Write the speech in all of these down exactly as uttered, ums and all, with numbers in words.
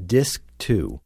Disc two.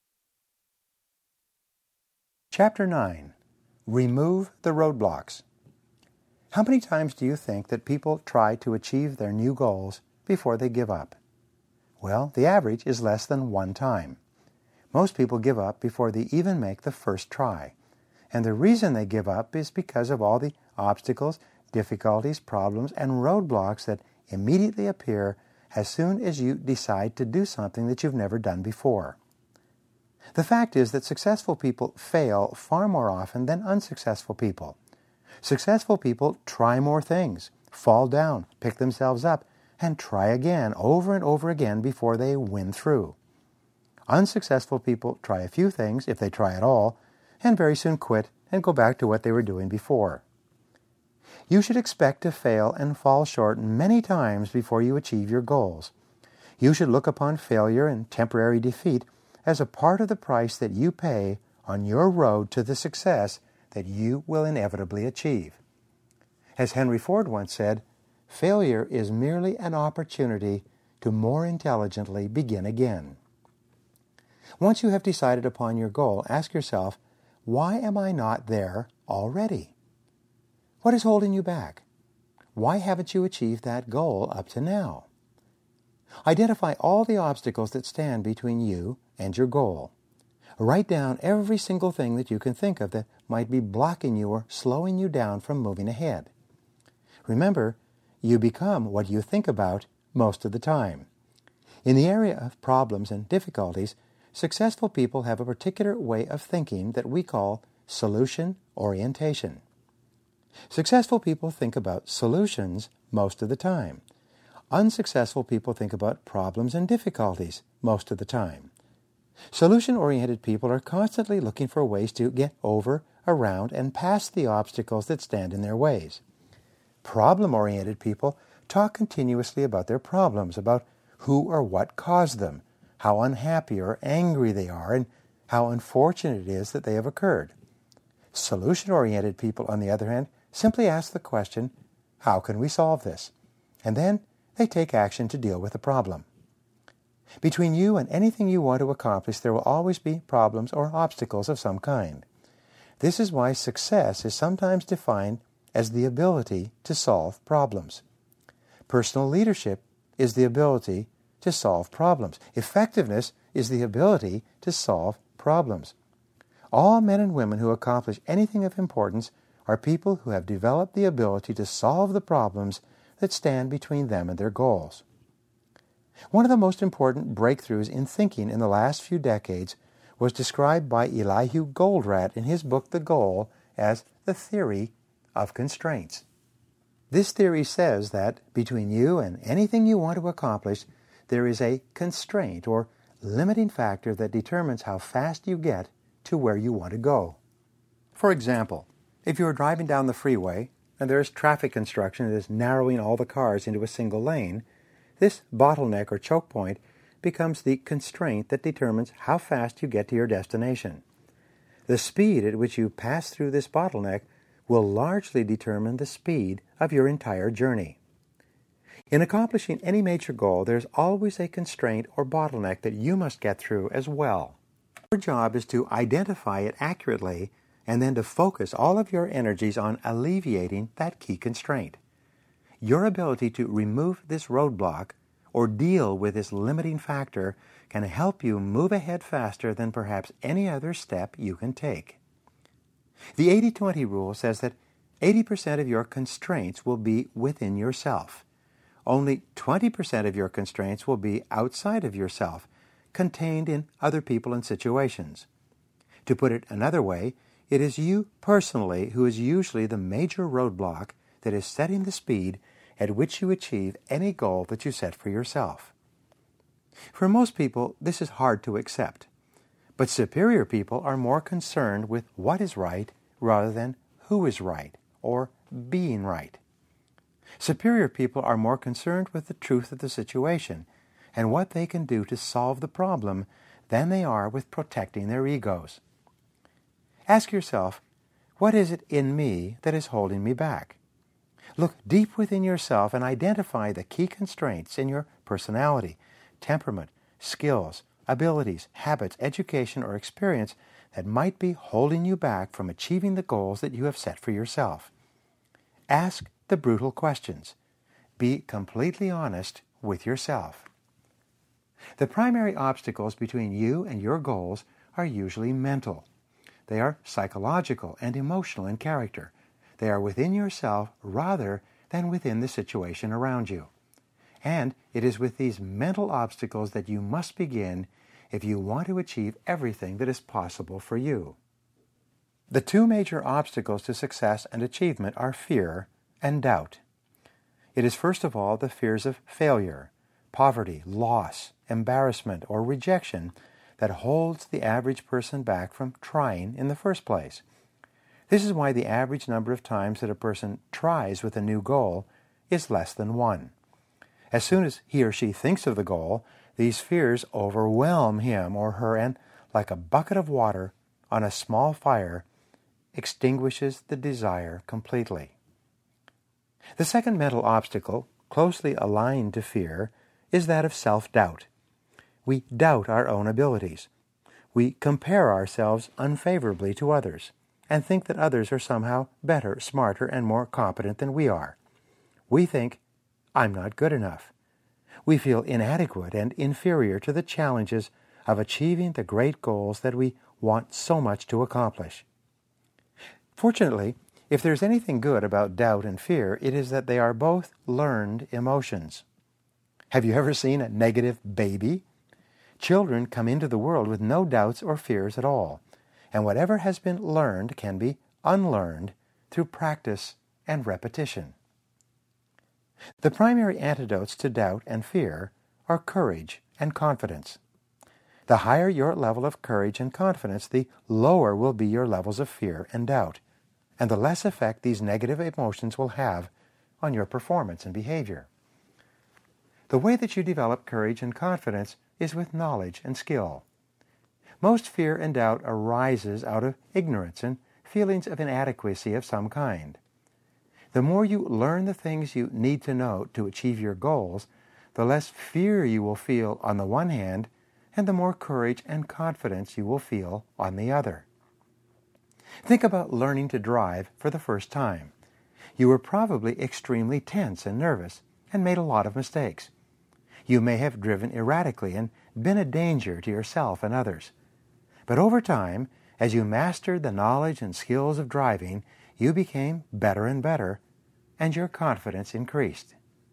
Chapter nine. Remove the roadblocks. How many times do you think that people try to achieve their new goals before they give up? Well, the average is less than one time. Most people give up before they even make the first try. And the reason they give up is because of all the obstacles, difficulties, problems, and roadblocks that immediately appear as soon as you decide to do something that you've never done before. The fact is that successful people fail far more often than unsuccessful people. Successful people try more things, fall down, pick themselves up, and try again over and over again before they win through. Unsuccessful people try a few things, if they try at all, and very soon quit and go back to what they were doing before. You should expect to fail and fall short many times before you achieve your goals. You should look upon failure and temporary defeat as a part of the price that you pay on your road to the success that you will inevitably achieve. As Henry Ford once said, failure is merely an opportunity to more intelligently begin again. Once you have decided upon your goal, ask yourself, why am I not there already? What is holding you back? Why haven't you achieved that goal up to now? Identify all the obstacles that stand between you and your goal. Write down every single thing that you can think of that might be blocking you or slowing you down from moving ahead. Remember, you become what you think about most of the time. In the area of problems and difficulties, successful people have a particular way of thinking that we call solution orientation. Successful people think about solutions most of the time. Unsuccessful people think about problems and difficulties most of the time. Solution-oriented people are constantly looking for ways to get over, around, and past the obstacles that stand in their ways. Problem-oriented people talk continuously about their problems, about who or what caused them, how unhappy or angry they are, and how unfortunate it is that they have occurred. Solution-oriented people, on the other hand, simply ask the question, how can we solve this? And then they take action to deal with the problem. Between you and anything you want to accomplish, there will always be problems or obstacles of some kind. This is why success is sometimes defined as the ability to solve problems. Personal leadership is the ability to solve problems. Effectiveness is the ability to solve problems. All men and women who accomplish anything of importance are people who have developed the ability to solve the problems that stand between them and their goals. One of the most important breakthroughs in thinking in the last few decades was described by Elihu Goldratt in his book The Goal as the theory of constraints. This theory says that between you and anything you want to accomplish, there is a constraint or limiting factor that determines how fast you get to where you want to go. For example, if you are driving down the freeway and there is traffic construction that is narrowing all the cars into a single lane, this bottleneck or choke point becomes the constraint that determines how fast you get to your destination. The speed at which you pass through this bottleneck will largely determine the speed of your entire journey. In accomplishing any major goal, there's always a constraint or bottleneck that you must get through as well. Your job is to identify it accurately and then to focus all of your energies on alleviating that key constraint. Your ability to remove this roadblock or deal with this limiting factor can help you move ahead faster than perhaps any other step you can take. The eighty twenty rule says that eighty percent of your constraints will be within yourself. Only twenty percent of your constraints will be outside of yourself, contained in other people and situations. To put it another way, it is you personally who is usually the major roadblock that is setting the speed at which you achieve any goal that you set for yourself. For most people, this is hard to accept. But superior people are more concerned with what is right rather than who is right or being right. Superior people are more concerned with the truth of the situation and what they can do to solve the problem than they are with protecting their egos. Ask yourself, what is it in me that is holding me back? Look deep within yourself and identify the key constraints in your personality, temperament, skills, abilities, habits, education, or experience that might be holding you back from achieving the goals that you have set for yourself. Ask the brutal questions. Be completely honest with yourself. The primary obstacles between you and your goals are usually mental. They are psychological and emotional in character. They are within yourself rather than within the situation around you. And it is with these mental obstacles that you must begin if you want to achieve everything that is possible for you. The two major obstacles to success and achievement are fear and doubt. It is first of all the fears of failure, poverty, loss, embarrassment, or rejection that holds the average person back from trying in the first place. This is why the average number of times that a person tries with a new goal is less than one. As soon as he or she thinks of the goal, these fears overwhelm him or her and, like a bucket of water on a small fire, extinguishes the desire completely. The second mental obstacle, closely aligned to fear, is that of self-doubt. We doubt our own abilities. We compare ourselves unfavorably to others and think that others are somehow better, smarter, and more competent than we are. We think, I'm not good enough. We feel inadequate and inferior to the challenges of achieving the great goals that we want so much to accomplish. Fortunately, if there's anything good about doubt and fear, it is that they are both learned emotions. Have you ever seen a negative baby? Children come into the world with no doubts or fears at all, and whatever has been learned can be unlearned through practice and repetition. The primary antidotes to doubt and fear are courage and confidence. The higher your level of courage and confidence, the lower will be your levels of fear and doubt, and the less effect these negative emotions will have on your performance and behavior. The way that you develop courage and confidence is with knowledge and skill. Most fear and doubt arises out of ignorance and feelings of inadequacy of some kind. The more you learn the things you need to know to achieve your goals, the less fear you will feel on the one hand, and the more courage and confidence you will feel on the other. Think about learning to drive for the first time. You were probably extremely tense and nervous and made a lot of mistakes. You may have driven erratically and been a danger to yourself and others. But over time, as you mastered the knowledge and skills of driving, you became better and better, and your confidence increased.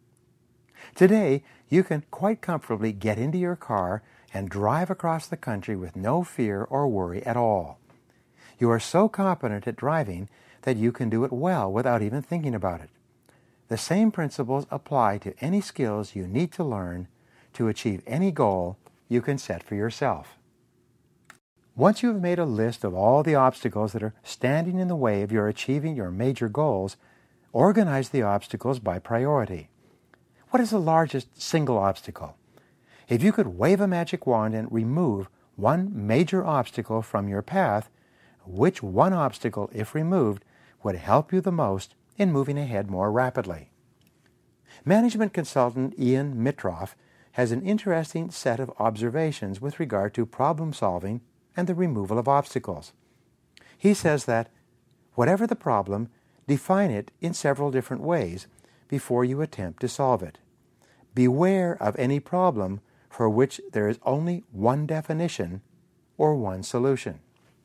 Today, you can quite comfortably get into your car and drive across the country with no fear or worry at all. You are so competent at driving that you can do it well without even thinking about it. The same principles apply to any skills you need to learn to achieve any goal you can set for yourself. Once you have made a list of all the obstacles that are standing in the way of your achieving your major goals, organize the obstacles by priority. What is the largest single obstacle? If you could wave a magic wand and remove one major obstacle from your path, which one obstacle, if removed, would help you the most in moving ahead more rapidly? Management consultant Ian Mitroff has an interesting set of observations with regard to problem solving and the removal of obstacles. He says that, whatever the problem, define it in several different ways before you attempt to solve it. Beware of any problem for which there is only one definition or one solution.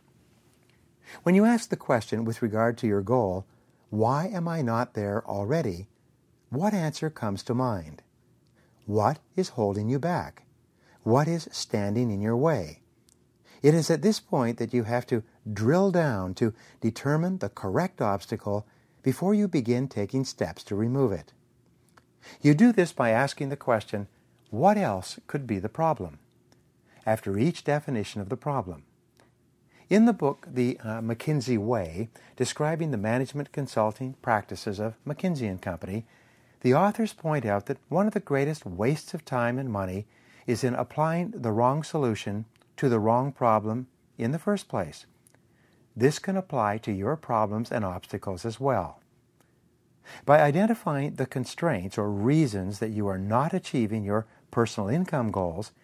When you ask the question with regard to your goal, why am I not there already? What answer comes to mind? What is holding you back? What is standing in your way? It is at this point that you have to drill down to determine the correct obstacle before you begin taking steps to remove it. You do this by asking the question, what else could be the problem? After each definition of the problem. In the book, The uh, McKinsey Way, describing the management consulting practices of McKinsey and Company, the authors point out that one of the greatest wastes of time and money is in applying the wrong solution to the wrong problem in the first place. This can apply to your problems and obstacles as well. By identifying the constraints or reasons that you are not achieving your personal income goals,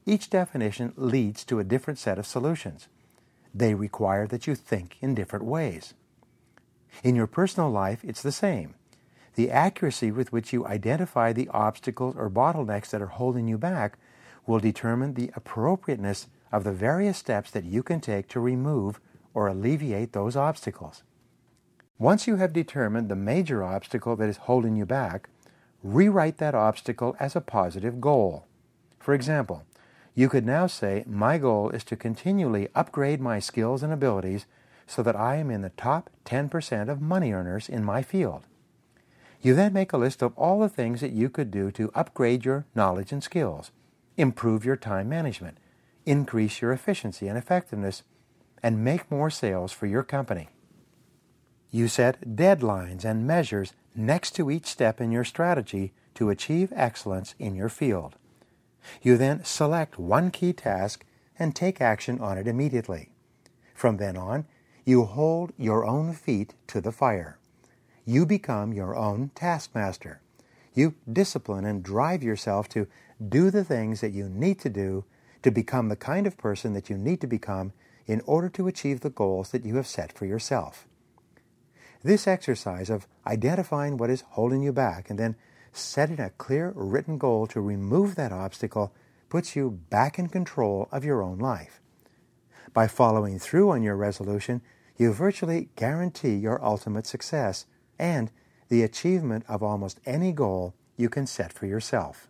each definition leads to a different set of solutions. They require that you think in different ways. In your personal life, it's the same. The accuracy with which you identify the obstacles or bottlenecks that are holding you back will determine the appropriateness of the various steps that you can take to remove or alleviate those obstacles. Once you have determined the major obstacle that is holding you back, rewrite that obstacle as a positive goal. For example, you could now say, my goal is to continually upgrade my skills and abilities so that I am in the top ten percent of money earners in my field. You then make a list of all the things that you could do to upgrade your knowledge and skills, improve your time management, increase your efficiency and effectiveness, and make more sales for your company. You set deadlines and measures next to each step in your strategy to achieve excellence in your field. You then select one key task and take action on it immediately. From then on, you hold your own feet to the fire. You become your own taskmaster. You discipline and drive yourself to do the things that you need to do to become the kind of person that you need to become in order to achieve the goals that you have set for yourself. This exercise of identifying what is holding you back and then setting a clear written goal to remove that obstacle puts you back in control of your own life. By following through on your resolution, you virtually guarantee your ultimate success and the achievement of almost any goal you can set for yourself.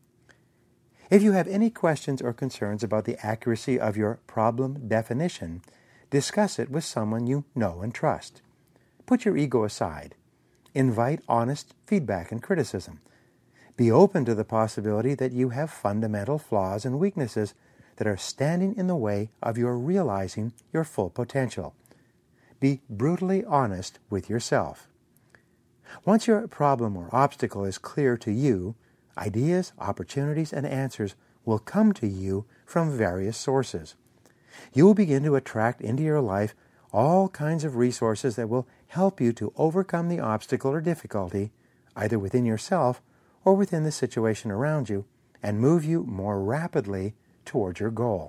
If you have any questions or concerns about the accuracy of your problem definition, discuss it with someone you know and trust. Put your ego aside. Invite honest feedback and criticism. Be open to the possibility that you have fundamental flaws and weaknesses that are standing in the way of your realizing your full potential. Be brutally honest with yourself. Once your problem or obstacle is clear to you, ideas, opportunities, and answers will come to you from various sources. You will begin to attract into your life all kinds of resources that will help you to overcome the obstacle or difficulty, either within yourself or within the situation around you, and move you more rapidly toward your goal.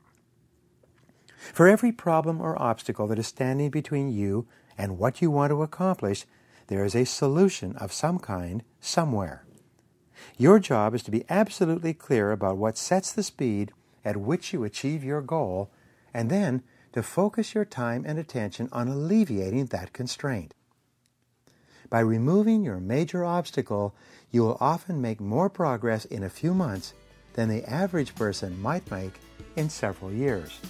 For every problem or obstacle that is standing between you and what you want to accomplish, there is a solution of some kind somewhere. Your job is to be absolutely clear about what sets the speed at which you achieve your goal, and then to focus your time and attention on alleviating that constraint. By removing your major obstacle, you will often make more progress in a few months than the average person might make in several years.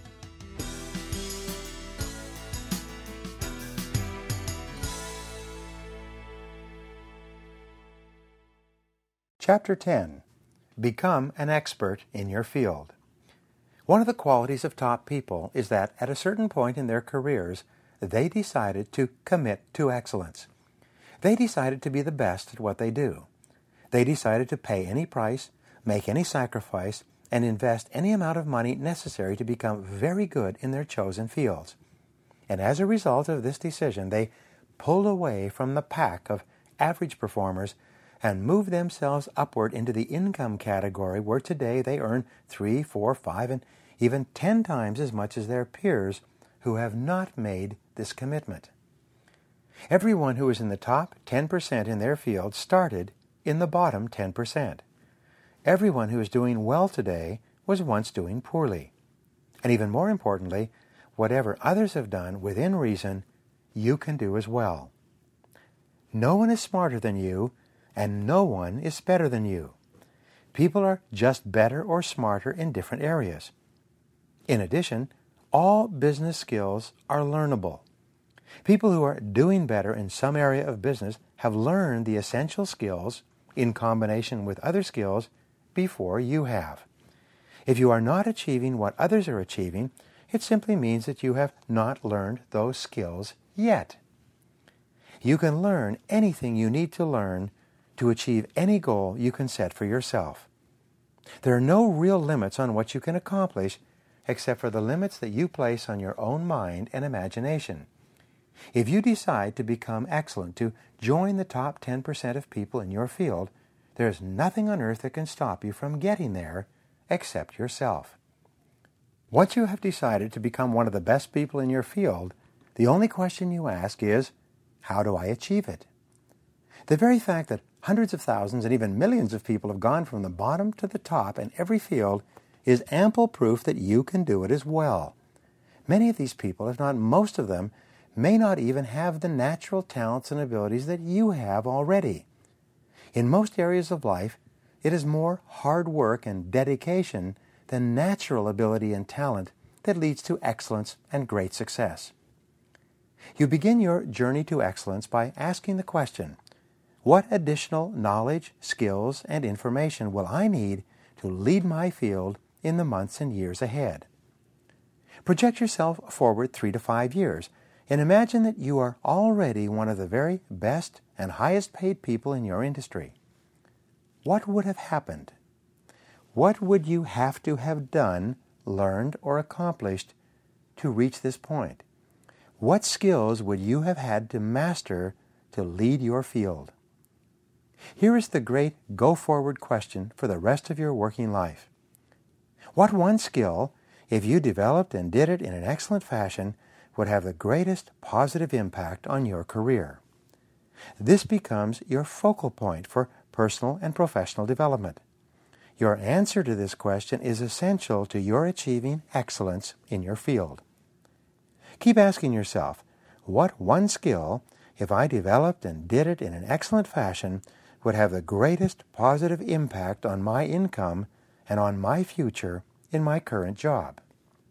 Chapter ten. Become an expert in your field. One of the qualities of top people is that at a certain point in their careers, they decided to commit to excellence. They decided to be the best at what they do. They decided to pay any price, make any sacrifice, and invest any amount of money necessary to become very good in their chosen fields. And as a result of this decision, they pulled away from the pack of average performers and moved themselves upward into the income category where today they earn three, four, five, and even ten times as much as their peers who have not made this commitment. Everyone who is in the top ten percent in their field started in the bottom ten percent. Everyone who is doing well today was once doing poorly. And even more importantly, whatever others have done within reason, you can do as well. No one is smarter than you, and no one is better than you. People are just better or smarter in different areas. In addition, all business skills are learnable. People who are doing better in some area of business have learned the essential skills in combination with other skills before you have. If you are not achieving what others are achieving, it simply means that you have not learned those skills yet. You can learn anything you need to learn to achieve any goal you can set for yourself. There are no real limits on what you can accomplish except for the limits that you place on your own mind and imagination. If you decide to become excellent, to join the top ten percent of people in your field, there is nothing on earth that can stop you from getting there except yourself. Once you have decided to become one of the best people in your field, the only question you ask is, how do I achieve it? The very fact that hundreds of thousands and even millions of people have gone from the bottom to the top in every field is ample proof that you can do it as well. Many of these people, if not most of them, may not even have the natural talents and abilities that you have already. In most areas of life, it is more hard work and dedication than natural ability and talent that leads to excellence and great success. You begin your journey to excellence by asking the question, what additional knowledge, skills, and information will I need to lead my field in the months and years ahead? Project yourself forward three to five years and imagine that you are already one of the very best and highest paid people in your industry. What would have happened? What would you have to have done, learned, or accomplished to reach this point? What skills would you have had to master to lead your field? Here is the great go-forward question for the rest of your working life. What one skill, if you developed and did it in an excellent fashion, would have the greatest positive impact on your career? This becomes your focal point for personal and professional development. Your answer to this question is essential to your achieving excellence in your field. Keep asking yourself, what one skill, if I developed and did it in an excellent fashion, would have the greatest positive impact on my income and on my future in my current job?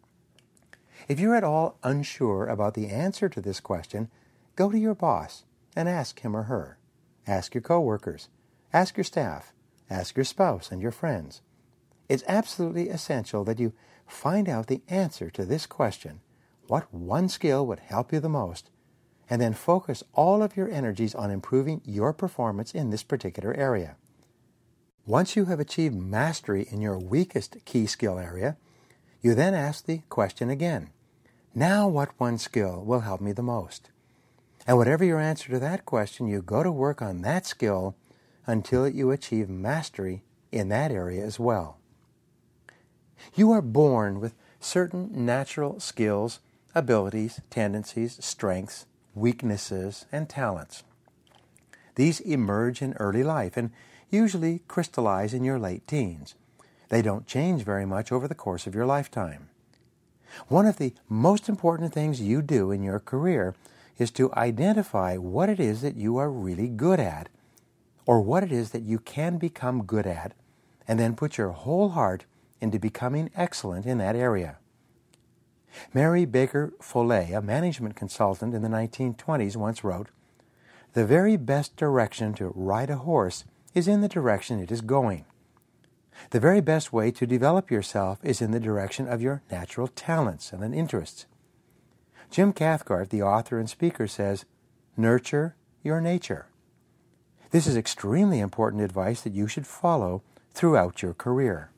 If you're at all unsure about the answer to this question, go to your boss and ask him or her. Ask your coworkers. Ask your staff. Ask your spouse and your friends. It's absolutely essential that you find out the answer to this question, what one skill would help you the most, and then focus all of your energies on improving your performance in this particular area. Once you have achieved mastery in your weakest key skill area, you then ask the question again, now what one skill will help me the most? And whatever your answer to that question, you go to work on that skill until you achieve mastery in that area as well. You are born with certain natural skills, abilities, tendencies, strengths, weaknesses, and talents. These emerge in early life and usually crystallize in your late teens. They don't change very much over the course of your lifetime. One of the most important things you do in your career is to identify what it is that you are really good at, or what it is that you can become good at, and then put your whole heart into becoming excellent in that area. Mary Baker Foley, a management consultant in the nineteen twenties, once wrote, "The very best direction to ride a horse is in the direction it is going. The very best way to develop yourself is in the direction of your natural talents and interests." Jim Cathcart, the author and speaker, says, "Nurture your nature." This is extremely important advice that you should follow throughout your career.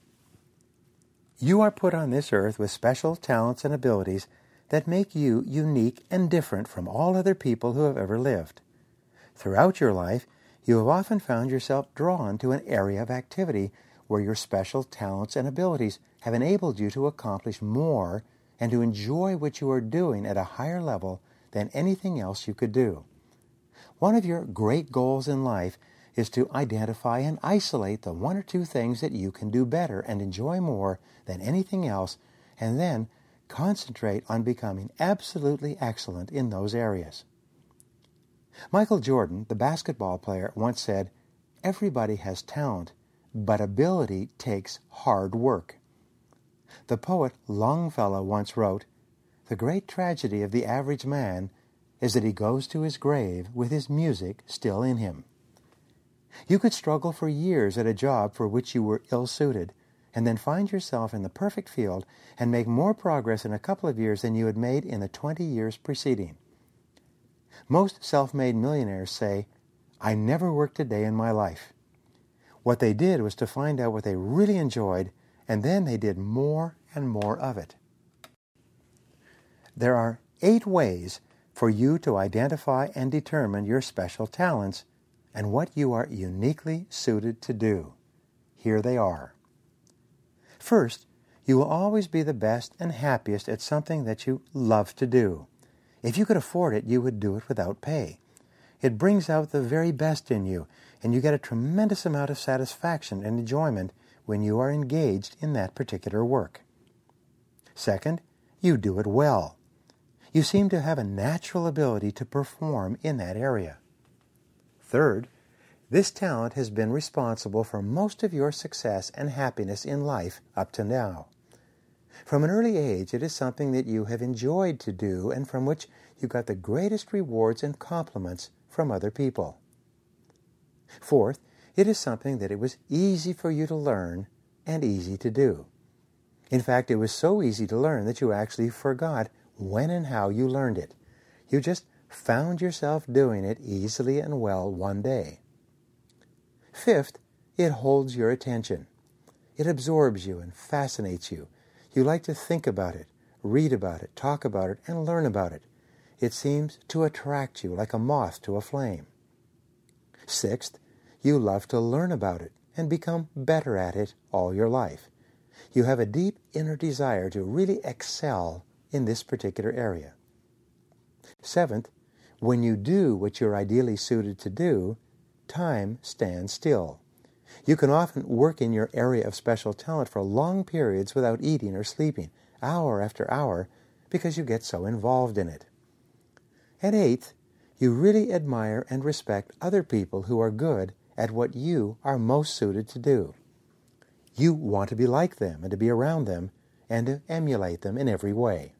You are put on this earth with special talents and abilities that make you unique and different from all other people who have ever lived. Throughout your life, you have often found yourself drawn to an area of activity where your special talents and abilities have enabled you to accomplish more and to enjoy what you are doing at a higher level than anything else you could do. One of your great goals in life is to identify and isolate the one or two things that you can do better and enjoy more than anything else, and then concentrate on becoming absolutely excellent in those areas. Michael Jordan, the basketball player, once said, "Everybody has talent, but ability takes hard work." The poet Longfellow once wrote, "The great tragedy of the average man is that he goes to his grave with his music still in him." You could struggle for years at a job for which you were ill-suited, and then find yourself in the perfect field and make more progress in a couple of years than you had made in the twenty years preceding. Most self-made millionaires say, "I never worked a day in my life." What they did was to find out what they really enjoyed, and then they did more and more of it. There are eight ways for you to identify and determine your special talents and what you are uniquely suited to do. Here they are. First, you will always be the best and happiest at something that you love to do. If you could afford it, you would do it without pay. It brings out the very best in you, and you get a tremendous amount of satisfaction and enjoyment when you are engaged in that particular work. Second, you do it well. You seem to have a natural ability to perform in that area. Third, this talent has been responsible for most of your success and happiness in life up to now. From an early age, it is something that you have enjoyed to do and from which you got the greatest rewards and compliments from other people. Fourth, it is something that it was easy for you to learn and easy to do. In fact, it was so easy to learn that you actually forgot when and how you learned it. You just found yourself doing it easily and well one day. Fifth, it holds your attention. It absorbs you and fascinates you. You like to think about it, read about it, talk about it, and learn about it. It seems to attract you like a moth to a flame. Sixth, you love to learn about it and become better at it all your life. You have a deep inner desire to really excel in this particular area. Seventh, when you do what you're ideally suited to do, time stands still. You can often work in your area of special talent for long periods without eating or sleeping, hour after hour, because you get so involved in it. And eighth, you really admire and respect other people who are good at what you are most suited to do. You want to be like them and to be around them and to emulate them in every way.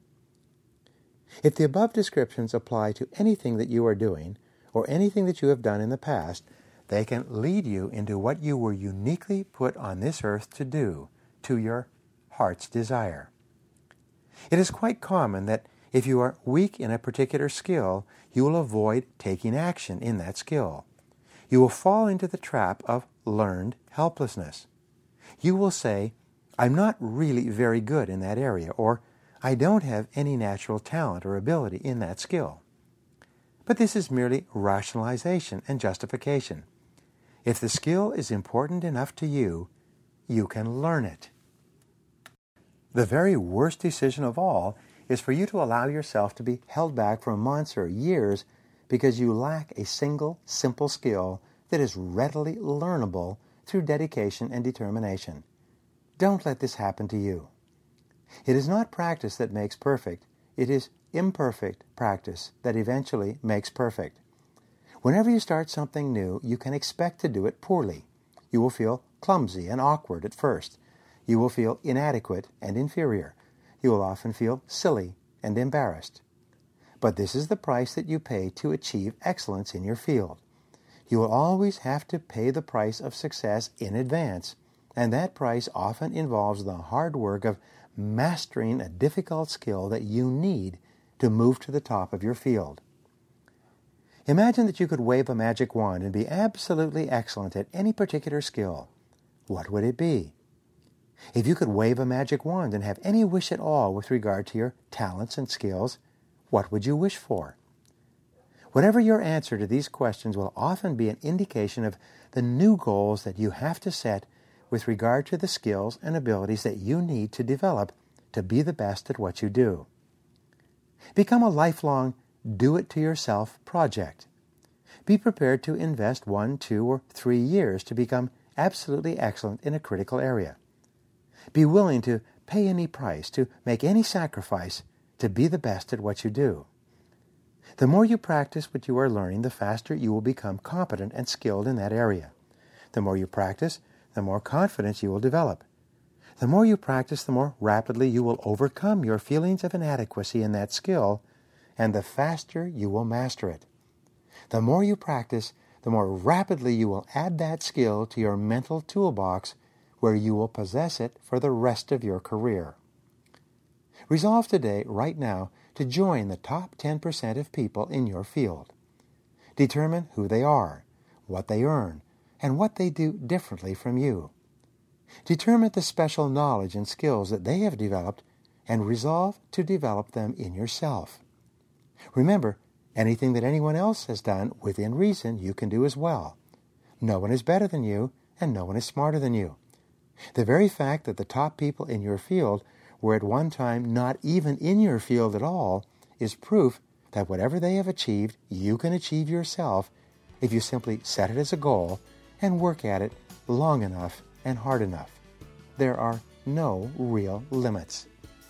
If the above descriptions apply to anything that you are doing or anything that you have done in the past, they can lead you into what you were uniquely put on this earth to do, to your heart's desire. It is quite common that if you are weak in a particular skill, you will avoid taking action in that skill. You will fall into the trap of learned helplessness. You will say, I'm not really very good in that area, or I don't have any natural talent or ability in that skill. But this is merely rationalization and justification. If the skill is important enough to you, you can learn it. The very worst decision of all is for you to allow yourself to be held back for months or years because you lack a single, simple skill that is readily learnable through dedication and determination. Don't let this happen to you. It is not practice that makes perfect. It is imperfect practice that eventually makes perfect. Whenever you start something new, you can expect to do it poorly. You will feel clumsy and awkward at first. You will feel inadequate and inferior. You will often feel silly and embarrassed. But this is the price that you pay to achieve excellence in your field. You will always have to pay the price of success in advance, and that price often involves the hard work of mastering a difficult skill that you need to move to the top of your field. Imagine that you could wave a magic wand and be absolutely excellent at any particular skill. What would it be? If you could wave a magic wand and have any wish at all with regard to your talents and skills, what would you wish for? Whatever your answer to these questions will often be an indication of the new goals that you have to set with regard to the skills and abilities that you need to develop to be the best at what you do. Become a lifelong do-it-to-yourself project. Be prepared to invest one, two, or three years to become absolutely excellent in a critical area. Be willing to pay any price, to make any sacrifice, to be the best at what you do. The more you practice what you are learning, the faster you will become competent and skilled in that area. The more you practice, the more confidence you will develop. The more you practice, the more rapidly you will overcome your feelings of inadequacy in that skill, and the faster you will master it. The more you practice, the more rapidly you will add that skill to your mental toolbox, where you will possess it for the rest of your career. Resolve today, right now, to join the top ten percent of people in your field. Determine who they are, what they earn, and what they do differently from you. Determine the special knowledge and skills that they have developed, and resolve to develop them in yourself. Remember, anything that anyone else has done within reason, you can do as well. No one is better than you, and no one is smarter than you. The very fact that the top people in your field were at one time not even in your field at all is proof that whatever they have achieved, you can achieve yourself if you simply set it as a goal and work at it long enough and hard enough. There are no real limits.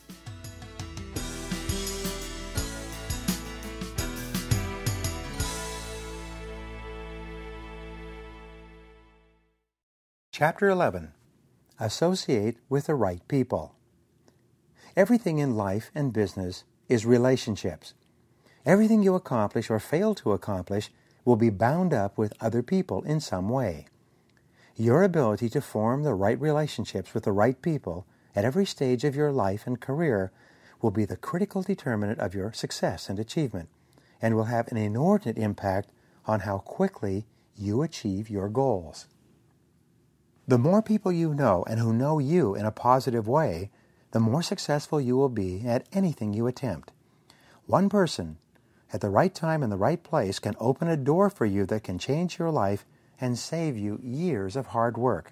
Chapter eleven. Associate with the right people. Everything in life and business is relationships. Everything you accomplish or fail to accomplish will be bound up with other people in some way. Your ability to form the right relationships with the right people at every stage of your life and career will be the critical determinant of your success and achievement, and will have an inordinate impact on how quickly you achieve your goals. The more people you know and who know you in a positive way, the more successful you will be at anything you attempt. One person at the right time in the right place can open a door for you that can change your life and save you years of hard work.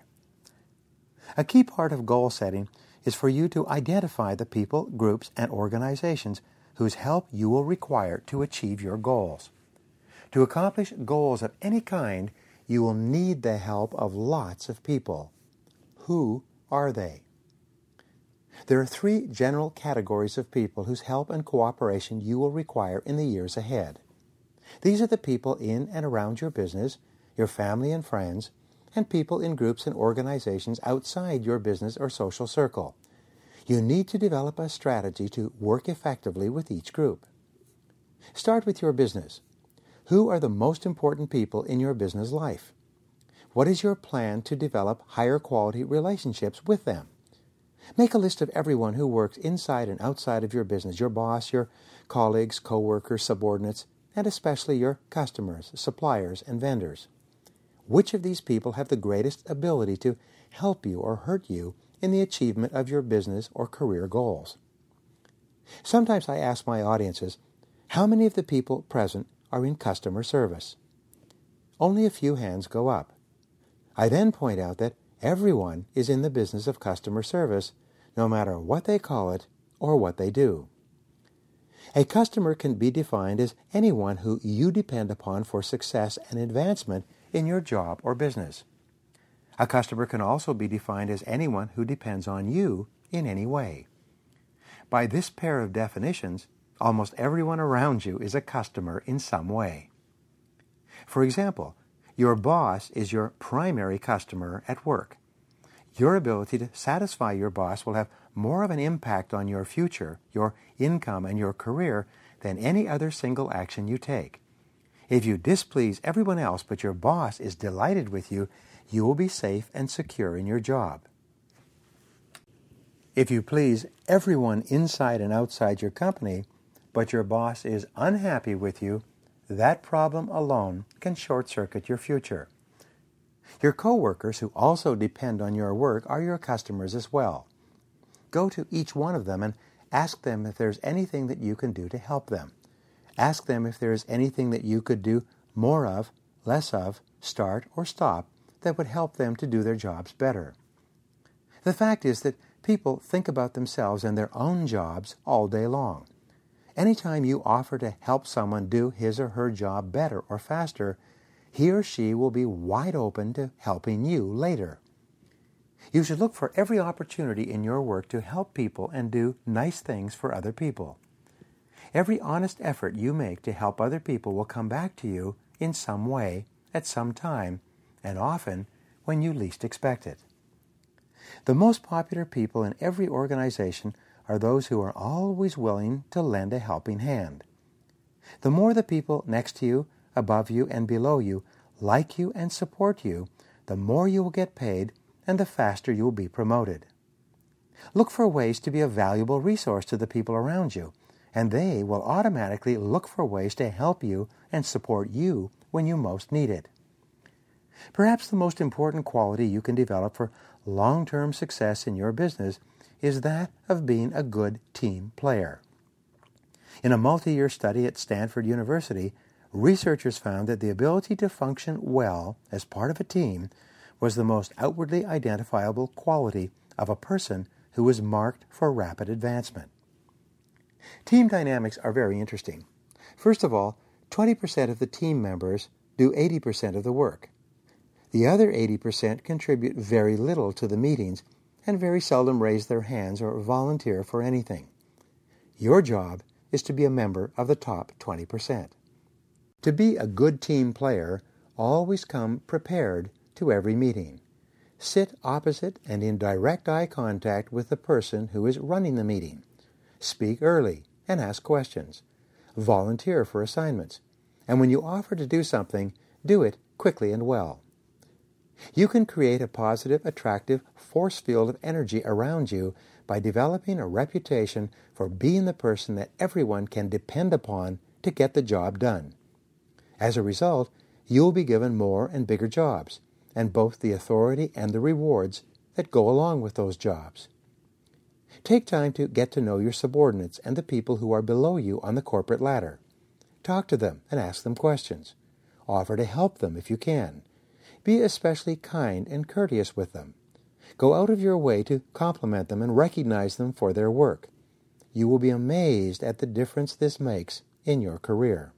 A key part of goal setting is for you to identify the people, groups, and organizations whose help you will require to achieve your goals. To accomplish goals of any kind, you will need the help of lots of people. Who are they? There are three general categories of people whose help and cooperation you will require in the years ahead. These are the people in and around your business, your family and friends, and people in groups and organizations outside your business or social circle. You need to develop a strategy to work effectively with each group. Start with your business. Who are the most important people in your business life? What is your plan to develop higher quality relationships with them? Make a list of everyone who works inside and outside of your business, your boss, your colleagues, co-workers, subordinates, and especially your customers, suppliers, and vendors. Which of these people have the greatest ability to help you or hurt you in the achievement of your business or career goals? Sometimes I ask my audiences, how many of the people present are in customer service? Only a few hands go up. I then point out that everyone is in the business of customer service, no matter what they call it or what they do. A customer can be defined as anyone who you depend upon for success and advancement in your job or business. A customer can also be defined as anyone who depends on you in any way. By this pair of definitions, almost everyone around you is a customer in some way. For example, your boss is your primary customer at work. Your ability to satisfy your boss will have more of an impact on your future, your income, and your career than any other single action you take. If you displease everyone else but your boss is delighted with you, you will be safe and secure in your job. If you please everyone inside and outside your company, but your boss is unhappy with you, that problem alone can short-circuit your future. Your co-workers who also depend on your work are your customers as well. Go to each one of them and ask them if there's anything that you can do to help them. Ask them if there's anything that you could do more of, less of, start, or stop that would help them to do their jobs better. The fact is that people think about themselves and their own jobs all day long. Anytime you offer to help someone do his or her job better or faster, he or she will be wide open to helping you later. You should look for every opportunity in your work to help people and do nice things for other people. Every honest effort you make to help other people will come back to you in some way, at some time, and often when you least expect it. The most popular people in every organization are those who are always willing to lend a helping hand. The more the people next to you, above you, and below you like you and support you, the more you will get paid and the faster you will be promoted. Look for ways to be a valuable resource to the people around you, and they will automatically look for ways to help you and support you when you most need it. Perhaps the most important quality you can develop for long-term success in your business is that of being a good team player. In a multi-year study at Stanford University, researchers found that the ability to function well as part of a team was the most outwardly identifiable quality of a person who was marked for rapid advancement. Team dynamics are very interesting. First of all, twenty percent of the team members do eighty percent of the work. The other eighty percent contribute very little to the meetings and very seldom raise their hands or volunteer for anything. Your job is to be a member of the top twenty percent. To be a good team player, always come prepared to every meeting. Sit opposite and in direct eye contact with the person who is running the meeting. Speak early and ask questions. Volunteer for assignments. And when you offer to do something, do it quickly and well. You can create a positive, attractive force field of energy around you by developing a reputation for being the person that everyone can depend upon to get the job done. As a result, you will be given more and bigger jobs, and both the authority and the rewards that go along with those jobs. Take time to get to know your subordinates and the people who are below you on the corporate ladder. Talk to them and ask them questions. Offer to help them if you can. Be especially kind and courteous with them. Go out of your way to compliment them and recognize them for their work. You will be amazed at the difference this makes in your career.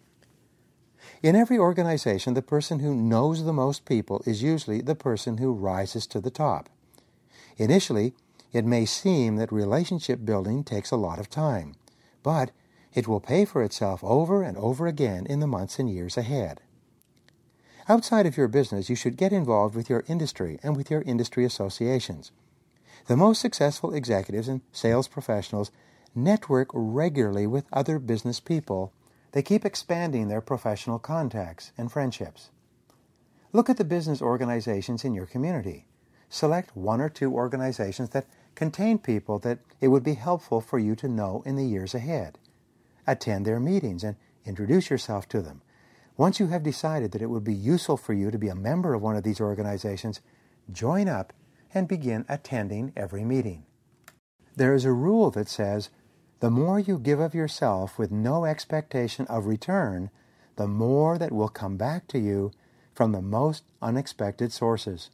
In every organization, the person who knows the most people is usually the person who rises to the top. Initially, it may seem that relationship building takes a lot of time, but it will pay for itself over and over again in the months and years ahead. Outside of your business, you should get involved with your industry and with your industry associations. The most successful executives and sales professionals network regularly with other business people. They keep expanding their professional contacts and friendships. Look at the business organizations in your community. Select one or two organizations that contain people that it would be helpful for you to know in the years ahead. Attend their meetings and introduce yourself to them. Once you have decided that it would be useful for you to be a member of one of these organizations, join up and begin attending every meeting. There is a rule that says, the more you give of yourself with no expectation of return, the more that will come back to you from the most unexpected sources.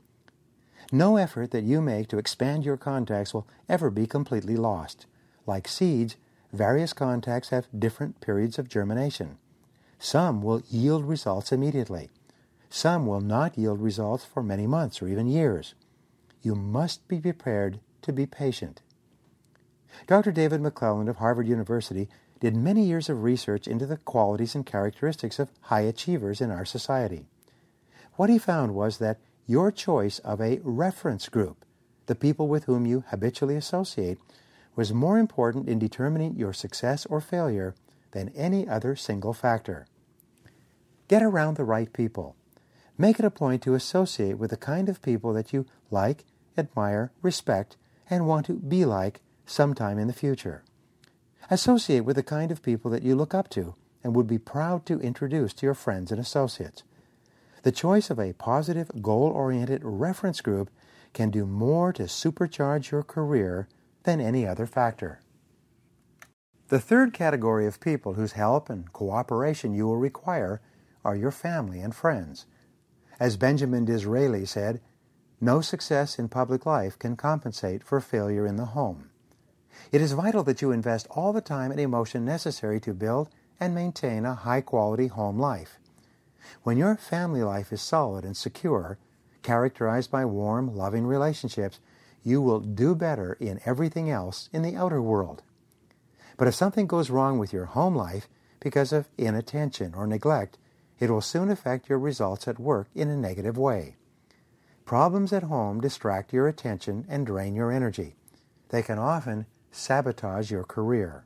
No effort that you make to expand your contacts will ever be completely lost. Like seeds, various contacts have different periods of germination. Some will yield results immediately. Some will not yield results for many months or even years. You must be prepared to be patient. Doctor David McClelland of Harvard University did many years of research into the qualities and characteristics of high achievers in our society. What he found was that your choice of a reference group, the people with whom you habitually associate, was more important in determining your success or failure than any other single factor. Get around the right people. Make it a point to associate with the kind of people that you like, admire, respect, and want to be like sometime in the future. Associate with the kind of people that you look up to and would be proud to introduce to your friends and associates. The choice of a positive, goal-oriented reference group can do more to supercharge your career than any other factor. The third category of people whose help and cooperation you will require are your family and friends. As Benjamin Disraeli said, no success in public life can compensate for failure in the home. It is vital that you invest all the time and emotion necessary to build and maintain a high-quality home life. When your family life is solid and secure, characterized by warm, loving relationships, you will do better in everything else in the outer world. But if something goes wrong with your home life because of inattention or neglect, it will soon affect your results at work in a negative way. Problems at home distract your attention and drain your energy. They can often sabotage your career.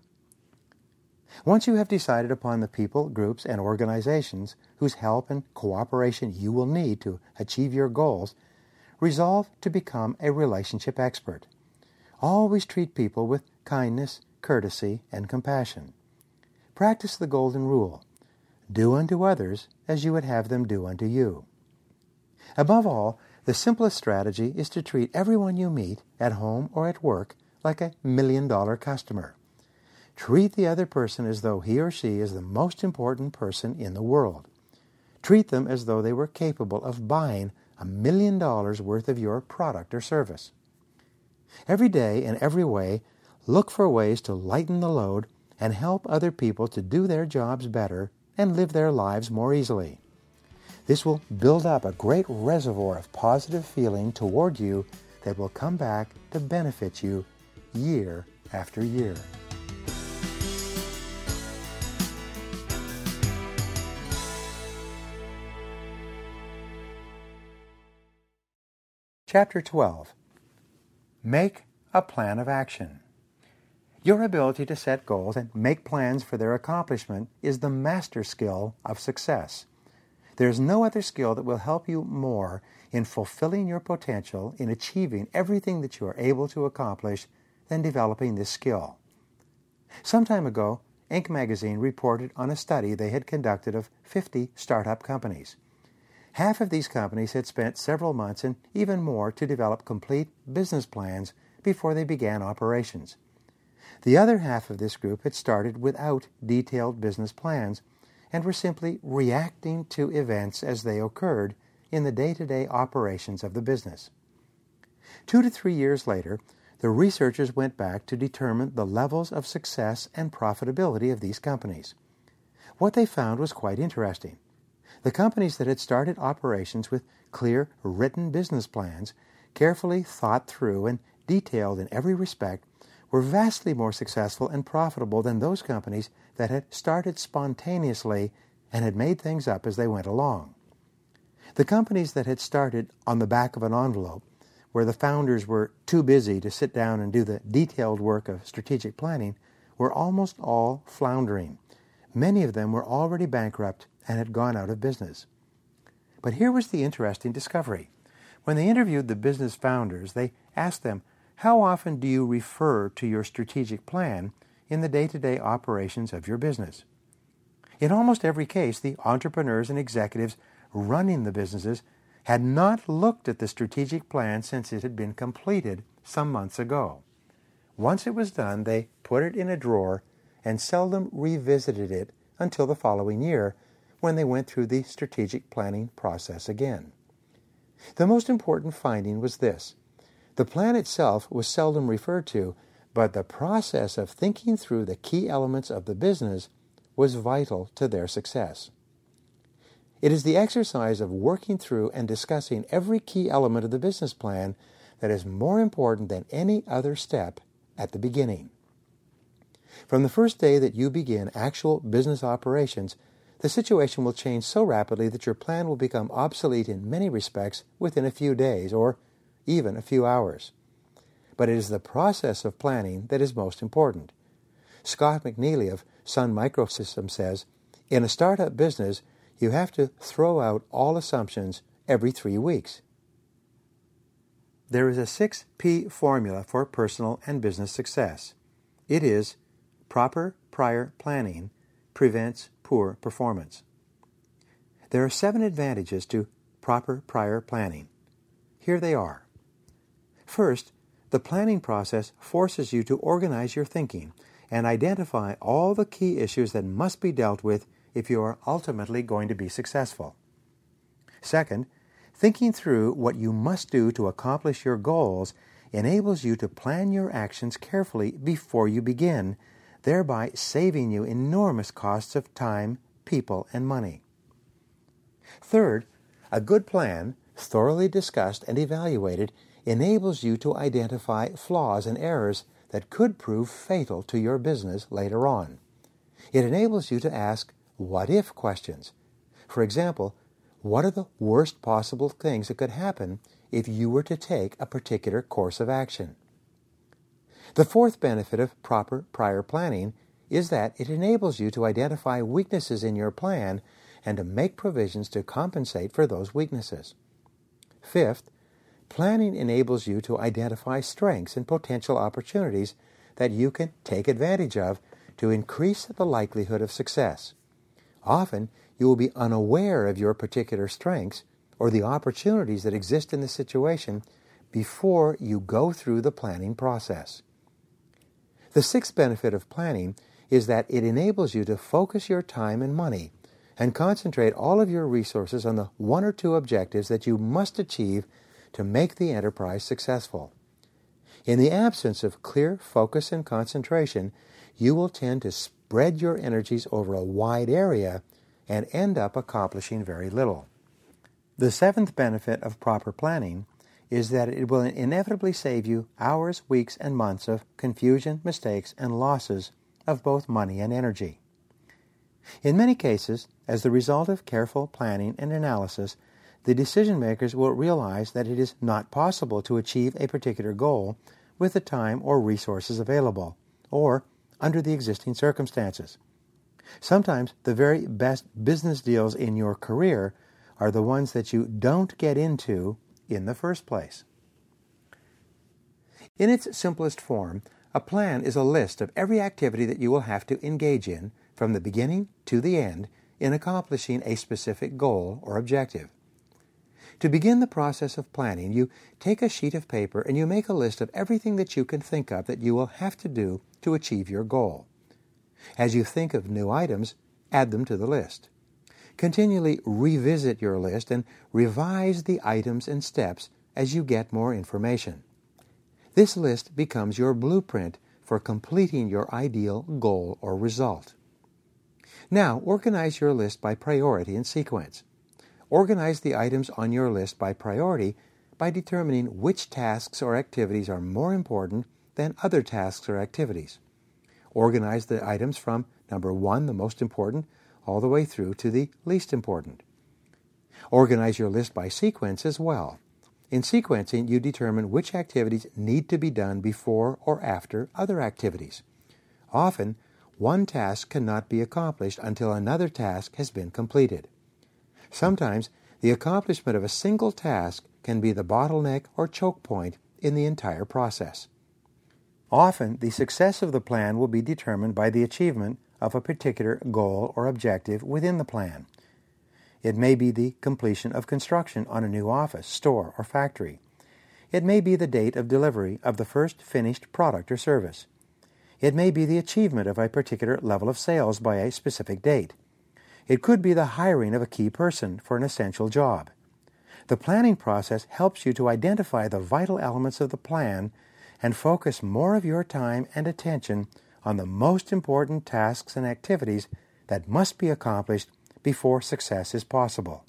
Once you have decided upon the people, groups, and organizations whose help and cooperation you will need to achieve your goals, resolve to become a relationship expert. Always treat people with kindness, courtesy, and compassion. Practice the golden rule. Do unto others as you would have them do unto you. Above all, the simplest strategy is to treat everyone you meet, at home or at work, like a million-dollar customer. Treat the other person as though he or she is the most important person in the world. Treat them as though they were capable of buying a million dollars worth of your product or service. Every day, in every way, look for ways to lighten the load and help other people to do their jobs better and live their lives more easily. This will build up a great reservoir of positive feeling toward you that will come back to benefit you year after year. Chapter twelve. Make a plan of action. Your ability to set goals and make plans for their accomplishment is the master skill of success. There is no other skill that will help you more in fulfilling your potential, in achieving everything that you are able to accomplish, than developing this skill. Some time ago, Inc magazine reported on a study they had conducted of fifty startup companies. Half of these companies had spent several months and even more to develop complete business plans before they began operations. The other half of this group had started without detailed business plans and were simply reacting to events as they occurred in the day-to-day operations of the business. Two to three years later, the researchers went back to determine the levels of success and profitability of these companies. What they found was quite interesting. The companies that had started operations with clear, written business plans, carefully thought through and detailed in every respect, were vastly more successful and profitable than those companies that had started spontaneously and had made things up as they went along. The companies that had started on the back of an envelope, where the founders were too busy to sit down and do the detailed work of strategic planning, were almost all floundering. Many of them were already bankrupt and had gone out of business. But here was the interesting discovery. When they interviewed the business founders, they asked them, "How often do you refer to your strategic plan in the day-to-day operations of your business?" In almost every case, the entrepreneurs and executives running the businesses had not looked at the strategic plan since it had been completed some months ago. Once it was done, they put it in a drawer and seldom revisited it until the following year, when they went through the strategic planning process again. The most important finding was this: the plan itself was seldom referred to, but the process of thinking through the key elements of the business was vital to their success. It is the exercise of working through and discussing every key element of the business plan that is more important than any other step at the beginning. From the first day that you begin actual business operations, the situation will change so rapidly that your plan will become obsolete in many respects within a few days or even a few hours. But it is the process of planning that is most important. Scott McNeely of Sun Microsystems says, "In a startup business, you have to throw out all assumptions every three weeks. There is a six P formula for personal and business success. It is proper prior planning prevents poor performance. There are seven advantages to proper prior planning. Here they are. First, the planning process forces you to organize your thinking and identify all the key issues that must be dealt with if you are ultimately going to be successful. Second, thinking through what you must do to accomplish your goals enables you to plan your actions carefully before you begin, thereby saving you enormous costs of time, people, and money. Third, a good plan, thoroughly discussed and evaluated, enables you to identify flaws and errors that could prove fatal to your business later on. It enables you to ask what-if questions. For example, what are the worst possible things that could happen if you were to take a particular course of action? The fourth benefit of proper prior planning is that it enables you to identify weaknesses in your plan and to make provisions to compensate for those weaknesses. Fifth, planning enables you to identify strengths and potential opportunities that you can take advantage of to increase the likelihood of success. Often, you will be unaware of your particular strengths or the opportunities that exist in the situation before you go through the planning process. The sixth benefit of planning is that it enables you to focus your time and money and concentrate all of your resources on the one or two objectives that you must achieve to make the enterprise successful. In the absence of clear focus and concentration, you will tend to spread your energies over a wide area and end up accomplishing very little. The seventh benefit of proper planning is that it will inevitably save you hours, weeks, and months of confusion, mistakes, and losses of both money and energy. In many cases, as the result of careful planning and analysis, the decision makers will realize that it is not possible to achieve a particular goal with the time or resources available, or under the existing circumstances. Sometimes the very best business deals in your career are the ones that you don't get into in the first place. In its simplest form, a plan is a list of every activity that you will have to engage in from the beginning to the end in accomplishing a specific goal or objective. To begin the process of planning, you take a sheet of paper and you make a list of everything that you can think of that you will have to do to achieve your goal. As you think of new items, add them to the list. Continually revisit your list and revise the items and steps as you get more information. This list becomes your blueprint for completing your ideal goal or result. Now, organize your list by priority and sequence. Organize the items on your list by priority by determining which tasks or activities are more important than other tasks or activities. Organize the items from number one, the most important, all the way through to the least important. Organize your list by sequence as well. In sequencing, you determine which activities need to be done before or after other activities. Often, one task cannot be accomplished until another task has been completed. Sometimes, the accomplishment of a single task can be the bottleneck or choke point in the entire process. Often, the success of the plan will be determined by the achievement of a particular goal or objective within the plan. It may be the completion of construction on a new office, store, or factory. It may be the date of delivery of the first finished product or service. It may be the achievement of a particular level of sales by a specific date. It could be the hiring of a key person for an essential job. The planning process helps you to identify the vital elements of the plan and focus more of your time and attention on the most important tasks and activities that must be accomplished before success is possible.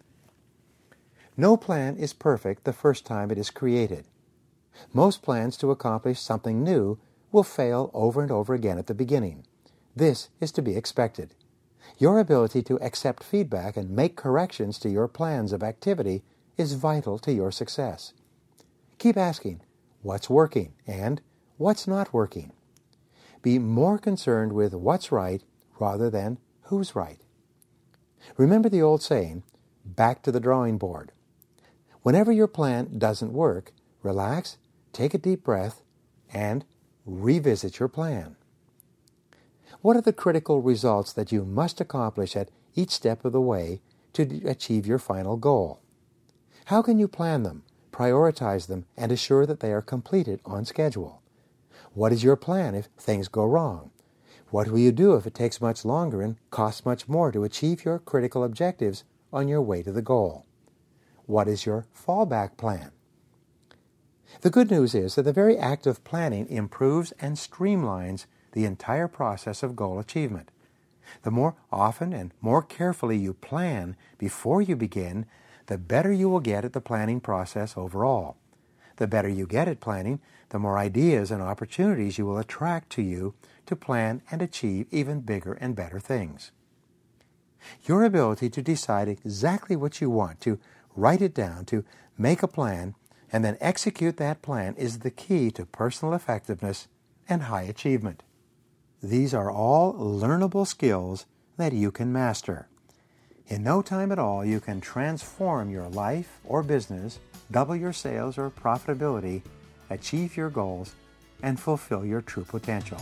No plan is perfect the first time it is created. Most plans to accomplish something new will fail over and over again at the beginning. This is to be expected. Your ability to accept feedback and make corrections to your plans of activity is vital to your success. Keep asking, what's working and what's not working? Be more concerned with what's right rather than who's right. Remember the old saying, back to the drawing board. Whenever your plan doesn't work, relax, take a deep breath, and revisit your plan. What are the critical results that you must accomplish at each step of the way to achieve your final goal? How can you plan them, prioritize them, and assure that they are completed on schedule? What is your plan if things go wrong? What will you do if it takes much longer and costs much more to achieve your critical objectives on your way to the goal? What is your fallback plan? The good news is that the very act of planning improves and streamlines the entire process of goal achievement. The more often and more carefully you plan before you begin, the better you will get at the planning process overall. The better you get at planning, the more ideas and opportunities you will attract to you to plan and achieve even bigger and better things. Your ability to decide exactly what you want, to write it down, to make a plan, and then execute that plan is the key to personal effectiveness and high achievement. These are all learnable skills that you can master. In no time at all, you can transform your life or business, double your sales or profitability, achieve your goals, and fulfill your true potential.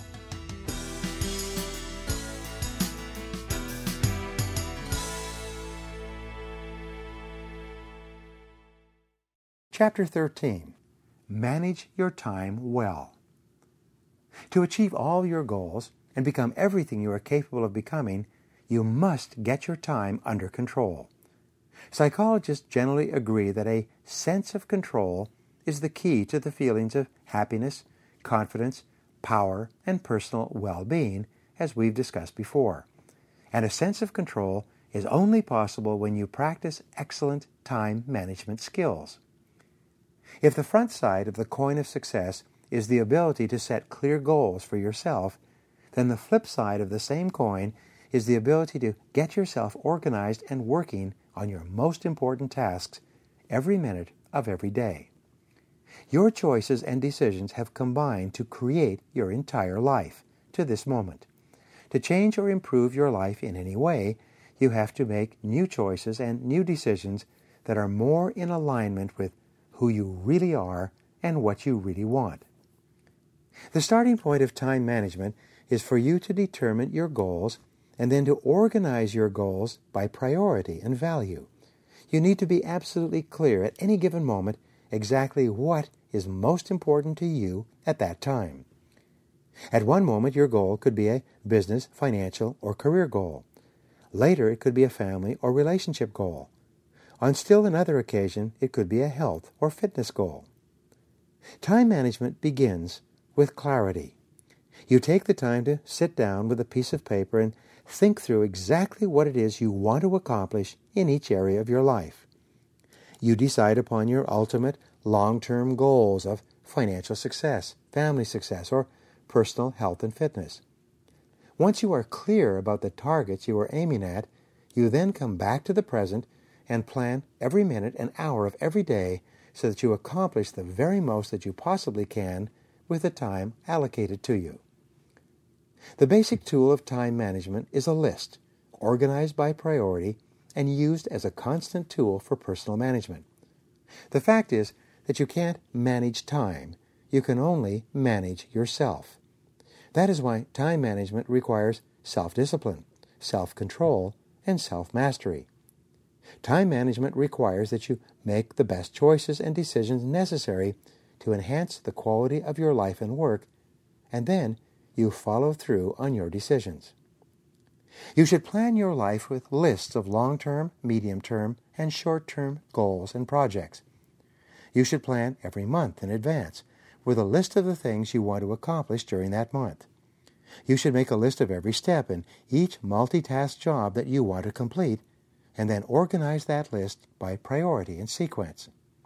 Chapter thirteen. Manage your time well. To achieve all your goals and become everything you are capable of becoming, you must get your time under control. Psychologists generally agree that a sense of control is the key to the feelings of happiness, confidence, power, and personal well-being, as we've discussed before. And a sense of control is only possible when you practice excellent time management skills. If the front side of the coin of success is the ability to set clear goals for yourself, then the flip side of the same coin is the ability to get yourself organized and working on your most important tasks every minute of every day. Your choices and decisions have combined to create your entire life to this moment. To change or improve your life in any way, you have to make new choices and new decisions that are more in alignment with who you really are and what you really want. The starting point of time management is for you to determine your goals and then to organize your goals by priority and value. You need to be absolutely clear at any given moment exactly what is most important to you at that time. At one moment, your goal could be a business, financial, or career goal. Later, it could be a family or relationship goal. On still another occasion, it could be a health or fitness goal. Time management begins with clarity. You take the time to sit down with a piece of paper and think through exactly what it is you want to accomplish in each area of your life. You decide upon your ultimate long-term goals of financial success, family success, or personal health and fitness. Once you are clear about the targets you are aiming at, you then come back to the present and plan every minute and hour of every day so that you accomplish the very most that you possibly can with the time allocated to you. The basic tool of time management is a list, organized by priority and used as a constant tool for personal management. The fact is that you can't manage time. You can only manage yourself. That is why time management requires self-discipline, self-control, and self-mastery. Time management requires that you make the best choices and decisions necessary to enhance the quality of your life and work, and then you follow through on your decisions. You should plan your life with lists of long-term, medium-term, and short-term goals and projects. You should plan every month in advance with a list of the things you want to accomplish during that month. You should make a list of every step in each multitask job that you want to complete, and then organize that list by priority and sequence.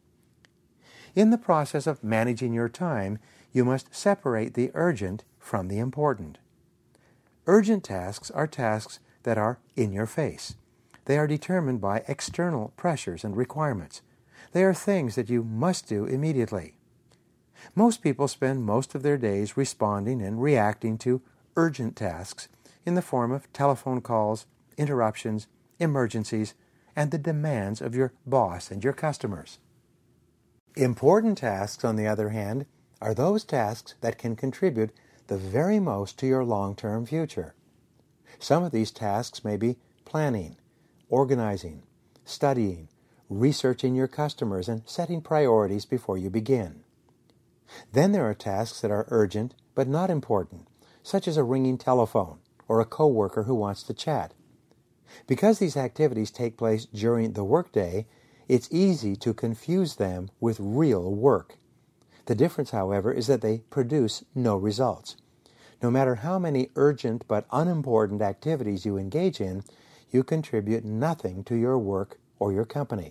In the process of managing your time, you must separate the urgent from the important. Urgent tasks are tasks that are in your face. They are determined by external pressures and requirements. They are things that you must do immediately. Most people spend most of their days responding and reacting to urgent tasks in the form of telephone calls, interruptions, emergencies, and the demands of your boss and your customers. Important tasks, on the other hand, are those tasks that can contribute the very most to your long-term future. Some of these tasks may be planning, organizing, studying, researching your customers, and setting priorities before you begin. Then there are tasks that are urgent but not important, such as a ringing telephone or a coworker who wants to chat. Because these activities take place during the workday, it's easy to confuse them with real work. The difference, however, is that they produce no results. No matter how many urgent but unimportant activities you engage in, you contribute nothing to your work or your company.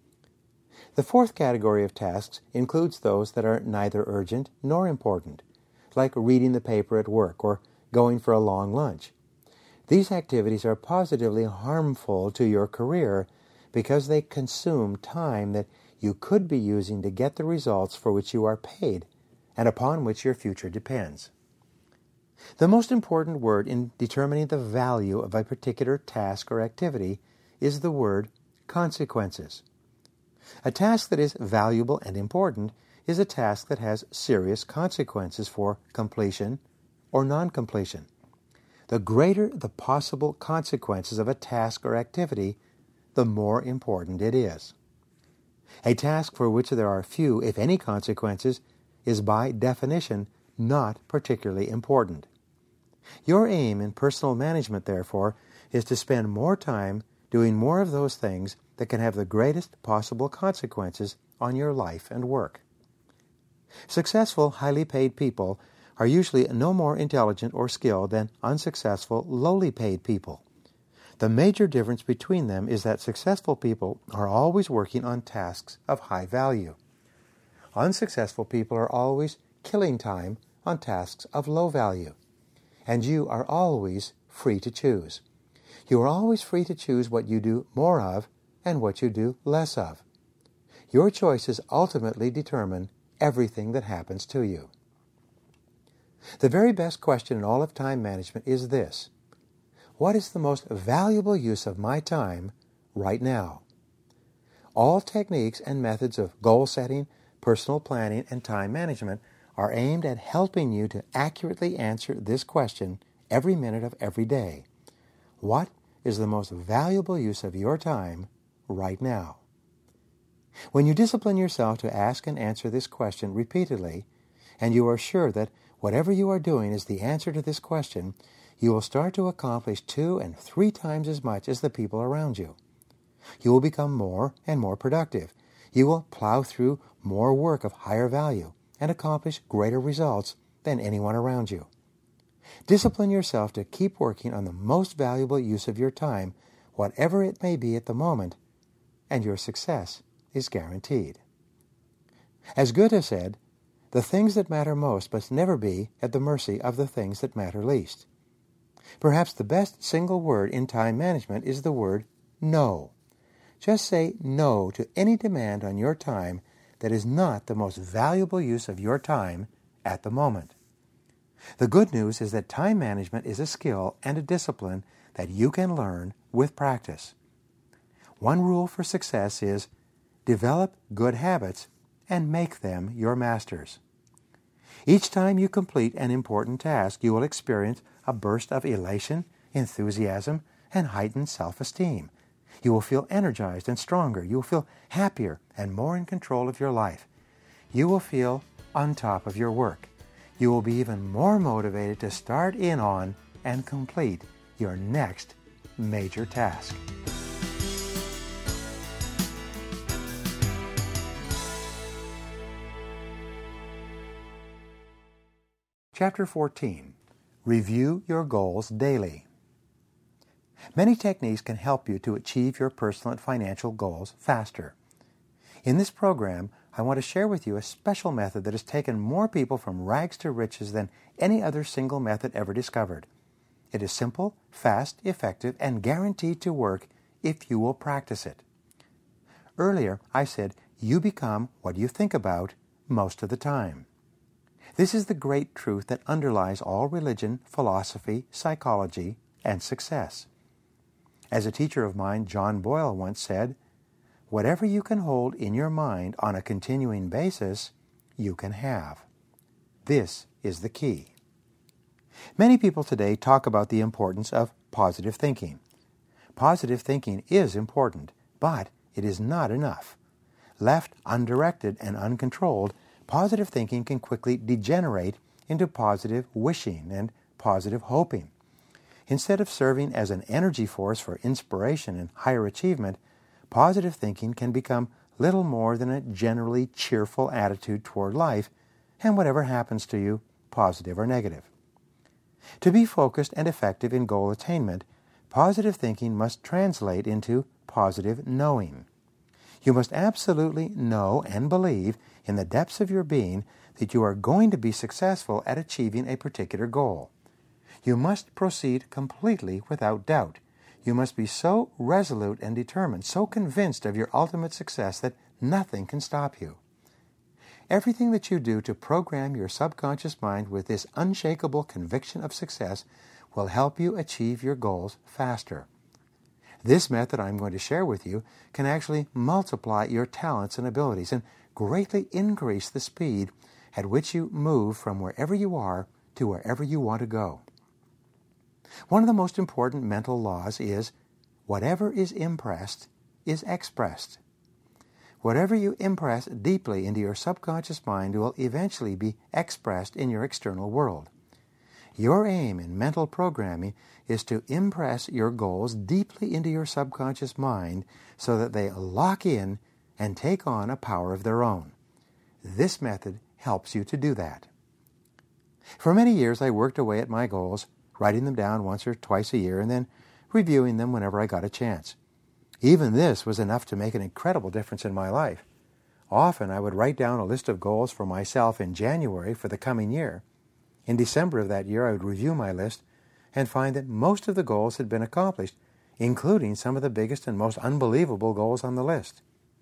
The fourth category of tasks includes those that are neither urgent nor important, like reading the paper at work or going for a long lunch. These activities are positively harmful to your career because they consume time that you could be using to get the results for which you are paid and upon which your future depends. The most important word in determining the value of a particular task or activity is the word consequences. A task that is valuable and important is a task that has serious consequences for completion or non-completion. The greater the possible consequences of a task or activity, the more important it is. A task for which there are few, if any, consequences is by definition not particularly important. Your aim in personal management, therefore, is to spend more time doing more of those things that can have the greatest possible consequences on your life and work. Successful, highly paid people are usually no more intelligent or skilled than unsuccessful, lowly paid people. The major difference between them is that successful people are always working on tasks of high value. Unsuccessful people are always killing time on tasks of low value. And you are always free to choose. You are always free to choose what you do more of and what you do less of. Your choices ultimately determine everything that happens to you. The very best question in all of time management is this: what is the most valuable use of my time right now? All techniques and methods of goal setting, personal planning, and time management are aimed at helping you to accurately answer this question every minute of every day. What is the most valuable use of your time right now? When you discipline yourself to ask and answer this question repeatedly, and you are sure that whatever you are doing is the answer to this question, you will start to accomplish two and three times as much as the people around you. You will become more and more productive. You will plow through more work of higher value and accomplish greater results than anyone around you. Discipline yourself to keep working on the most valuable use of your time, whatever it may be at the moment, and your success is guaranteed. As Goethe said, the things that matter most must never be at the mercy of the things that matter least. Perhaps the best single word in time management is the word no. Just say no to any demand on your time that is not the most valuable use of your time at the moment. The good news is that time management is a skill and a discipline that you can learn with practice. One rule for success is develop good habits and make them your masters. Each time you complete an important task, you will experience a burst of elation, enthusiasm, and heightened self-esteem. You will feel energized and stronger. You will feel happier and more in control of your life. You will feel on top of your work. You will be even more motivated to start in on and complete your next major task. Chapter fourteen. Review your goals daily. Many techniques can help you to achieve your personal and financial goals faster. In this program, I want to share with you a special method that has taken more people from rags to riches than any other single method ever discovered. It is simple, fast, effective, and guaranteed to work if you will practice it. Earlier, I said you become what you think about most of the time. This is the great truth that underlies all religion, philosophy, psychology, and success. As a teacher of mine, John Boyle, once said, "Whatever you can hold in your mind on a continuing basis, you can have." This is the key. Many people today talk about the importance of positive thinking. Positive thinking is important, but it is not enough. Left undirected and uncontrolled, positive thinking can quickly degenerate into positive wishing and positive hoping. Instead of serving as an energy force for inspiration and higher achievement, positive thinking can become little more than a generally cheerful attitude toward life and whatever happens to you, positive or negative. To be focused and effective in goal attainment, positive thinking must translate into positive knowing. You must absolutely know and believe in the depths of your being that you are going to be successful at achieving a particular goal. You must proceed completely without doubt. You must be so resolute and determined, so convinced of your ultimate success that nothing can stop you. Everything that you do to program your subconscious mind with this unshakable conviction of success will help you achieve your goals faster. This method I'm going to share with you can actually multiply your talents and abilities and greatly increase the speed at which you move from wherever you are to wherever you want to go. One of the most important mental laws is whatever is impressed is expressed. Whatever you impress deeply into your subconscious mind will eventually be expressed in your external world. Your aim in mental programming is to impress your goals deeply into your subconscious mind so that they lock in and take on a power of their own. This method helps you to do that. For many years, I worked away at my goals, writing them down once or twice a year and then reviewing them whenever I got a chance. Even this was enough to make an incredible difference in my life. Often I would write down a list of goals for myself in January for the coming year. In December of that year, I would review my list and find that most of the goals had been accomplished, including some of the biggest and most unbelievable goals on the list.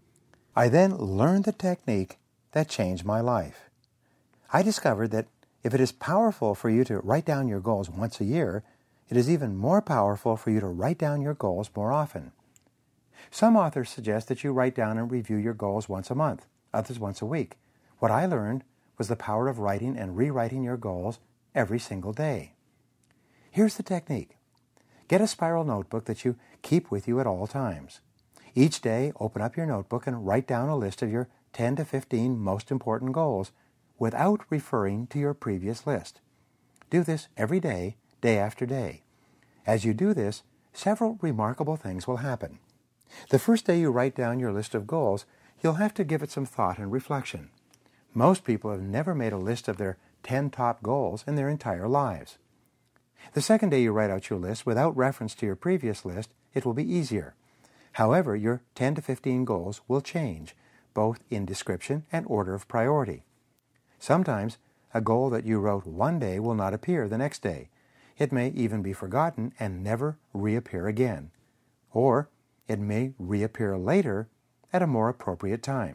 I then learned the technique that changed my life. I discovered that if it is powerful for you to write down your goals once a year, it is even more powerful for you to write down your goals more often. Some authors suggest that you write down and review your goals once a month, others once a week. What I learned was the power of writing and rewriting your goals every single day. Here's the technique. Get a spiral notebook that you keep with you at all times. Each day, open up your notebook and write down a list of your ten to fifteen most important goals without referring to your previous list. Do this every day, day after day. As you do this, several remarkable things will happen. The first day you write down your list of goals, you'll have to give it some thought and reflection. Most people have never made a list of their ten top goals in their entire lives. The second day you write out your list without reference to your previous list, it will be easier. However, your ten to fifteen goals will change, both in description and order of priority. Sometimes, a goal that you wrote one day will not appear the next day. It may even be forgotten and never reappear again. Or, it may reappear later at a more appropriate time.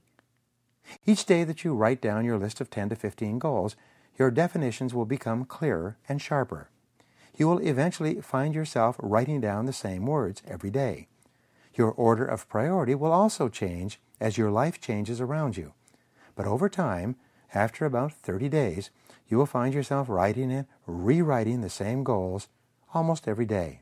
Each day that you write down your list of ten to fifteen goals, your definitions will become clearer and sharper. You will eventually find yourself writing down the same words every day. Your order of priority will also change as your life changes around you. But over time, after about thirty days, you will find yourself writing and rewriting the same goals almost every day.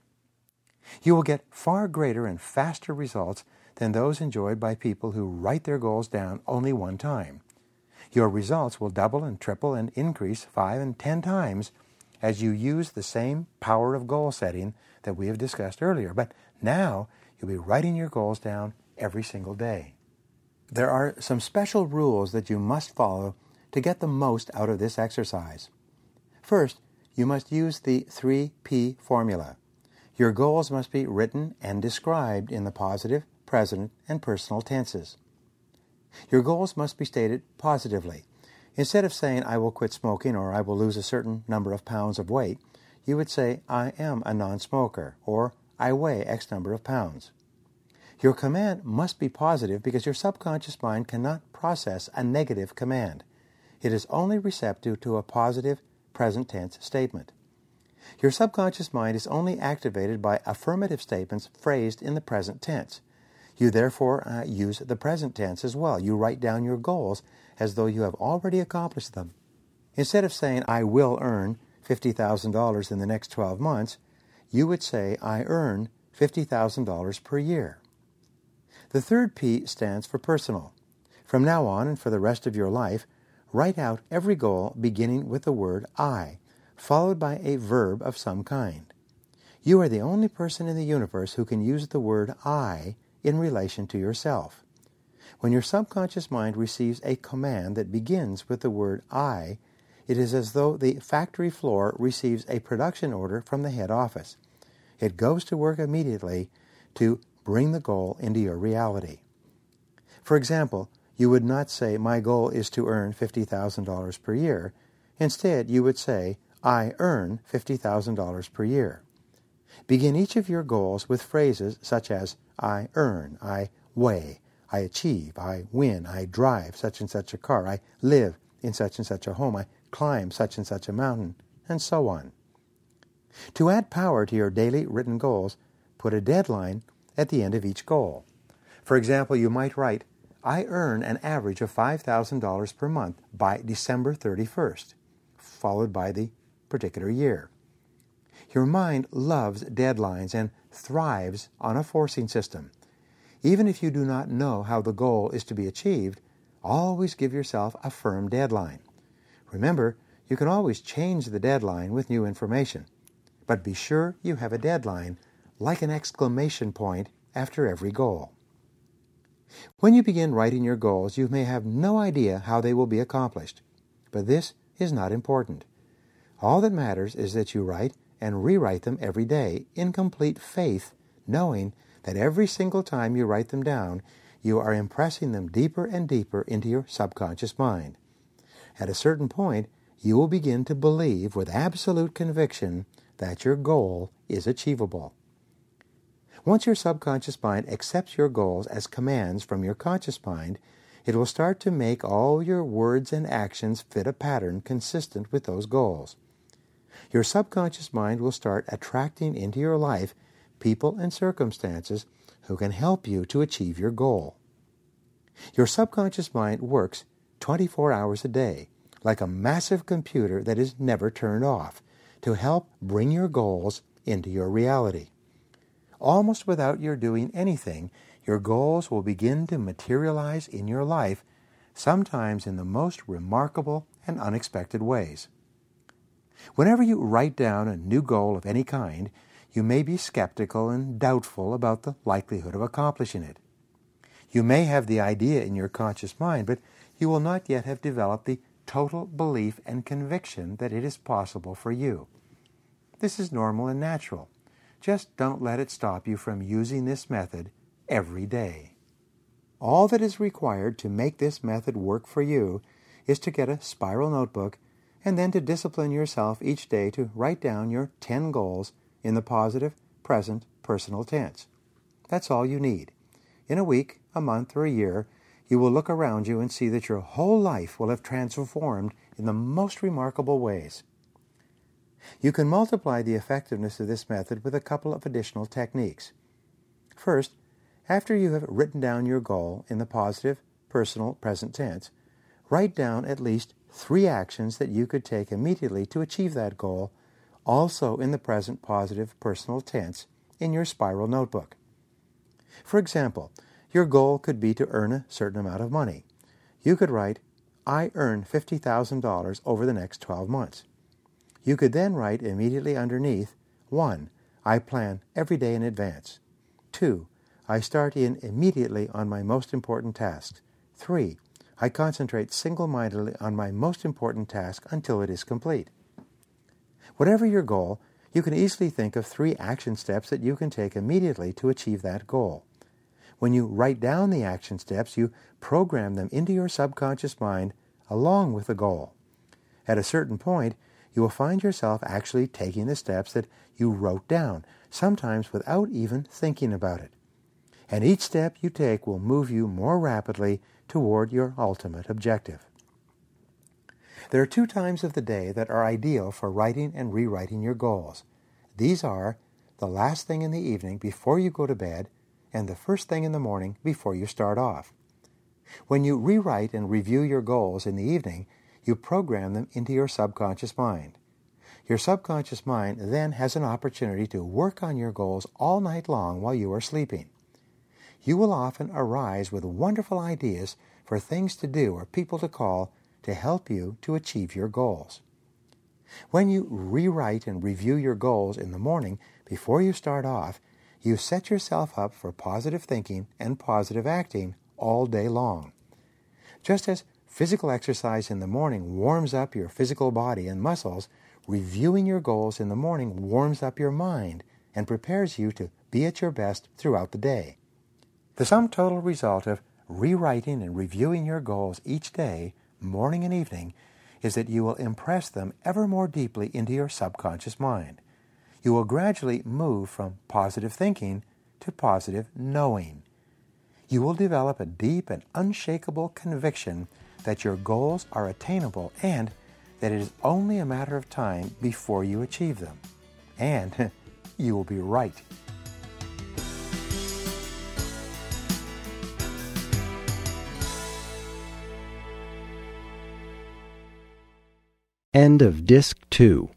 You will get far greater and faster results than those enjoyed by people who write their goals down only one time. Your results will double and triple and increase five and ten times as you use the same power of goal setting that we have discussed earlier. But now you'll be writing your goals down every single day. There are some special rules that you must follow to get the most out of this exercise. First, you must use the three P formula. Your goals must be written and described in the positive, present, and personal tenses. Your goals must be stated positively. Instead of saying, I will quit smoking or I will lose a certain number of pounds of weight, you would say, I am a non-smoker, or I weigh X number of pounds. Your command must be positive because your subconscious mind cannot process a negative command. It is only receptive to a positive, present tense statement. Your subconscious mind is only activated by affirmative statements phrased in the present tense. You therefore uh, use the present tense as well. You write down your goals as though you have already accomplished them. Instead of saying, I will earn fifty thousand dollars in the next twelve months, you would say, I earn fifty thousand dollars per year. The third P stands for personal. From now on and for the rest of your life, write out every goal beginning with the word I, followed by a verb of some kind. You are the only person in the universe who can use the word I in relation to yourself. When your subconscious mind receives a command that begins with the word I, it is as though the factory floor receives a production order from the head office. It goes to work immediately to bring the goal into your reality. For example, you would not say, my goal is to earn fifty thousand dollars per year. Instead, you would say, I earn fifty thousand dollars per year. Begin each of your goals with phrases such as, I earn, I weigh, I achieve, I win, I drive such and such a car, I live in such and such a home, I climb such and such a mountain, and so on. To add power to your daily written goals, put a deadline at the end of each goal. For example, you might write, I earn an average of five thousand dollars per month by December thirty-first, followed by the particular year. Your mind loves deadlines and thrives on a forcing system. Even if you do not know how the goal is to be achieved, always give yourself a firm deadline. Remember, You can always change the deadline with new information, but be sure you have a deadline, like an exclamation point, after every goal. When you begin writing your goals, you may have no idea how they will be accomplished, but this is not important. All that matters is that you write and rewrite them every day in complete faith, knowing that every single time you write them down, you are impressing them deeper and deeper into your subconscious mind. At a certain point, you will begin to believe with absolute conviction that your goal is achievable. Once your subconscious mind accepts your goals as commands from your conscious mind, it will start to make all your words and actions fit a pattern consistent with those goals. Your subconscious mind will start attracting into your life people and circumstances who can help you to achieve your goal. Your subconscious mind works twenty-four hours a day, like a massive computer that is never turned off, to help bring your goals into your reality. Almost without your doing anything, your goals will begin to materialize in your life, sometimes in the most remarkable and unexpected ways. Whenever you write down a new goal of any kind, you may be skeptical and doubtful about the likelihood of accomplishing it. You may have the idea in your conscious mind, but you will not yet have developed the total belief and conviction that it is possible for you. This is normal and natural. Just don't let it stop you from using this method every day. All that is required to make this method work for you is to get a spiral notebook and then to discipline yourself each day to write down your ten goals in the positive, present, personal tense. That's all you need. In a week, a month, or a year, you will look around you and see that your whole life will have transformed in the most remarkable ways. You can multiply the effectiveness of this method with a couple of additional techniques. First, after you have written down your goal in the positive, personal, present tense, write down at least three actions that you could take immediately to achieve that goal, also in the present positive personal tense, in your spiral notebook. For example, your goal could be to earn a certain amount of money. You could write, I earn fifty thousand dollars over the next twelve months. You could then write immediately underneath, one. I plan every day in advance. two. I start in immediately on my most important tasks. three. I concentrate single-mindedly on my most important task until it is complete. Whatever your goal, you can easily think of three action steps that you can take immediately to achieve that goal. When you write down the action steps, you program them into your subconscious mind along with the goal. At a certain point, you will find yourself actually taking the steps that you wrote down, sometimes without even thinking about it. And each step you take will move you more rapidly toward your ultimate objective. There are two times of the day that are ideal for writing and rewriting your goals. These are the last thing in the evening before you go to bed and the first thing in the morning before you start off. When you rewrite and review your goals in the evening, you program them into your subconscious mind. Your subconscious mind then has an opportunity to work on your goals all night long while you are sleeping. You will often arise with wonderful ideas for things to do or people to call to help you to achieve your goals. When you rewrite and review your goals in the morning before you start off, you set yourself up for positive thinking and positive acting all day long. Just as physical exercise in the morning warms up your physical body and muscles, reviewing your goals in the morning warms up your mind and prepares you to be at your best throughout the day. The sum total result of rewriting and reviewing your goals each day, morning and evening, is that you will impress them ever more deeply into your subconscious mind. You will gradually move from positive thinking to positive knowing. You will develop a deep and unshakable conviction that your goals are attainable and that it is only a matter of time before you achieve them. And you will be right. End of Disc two.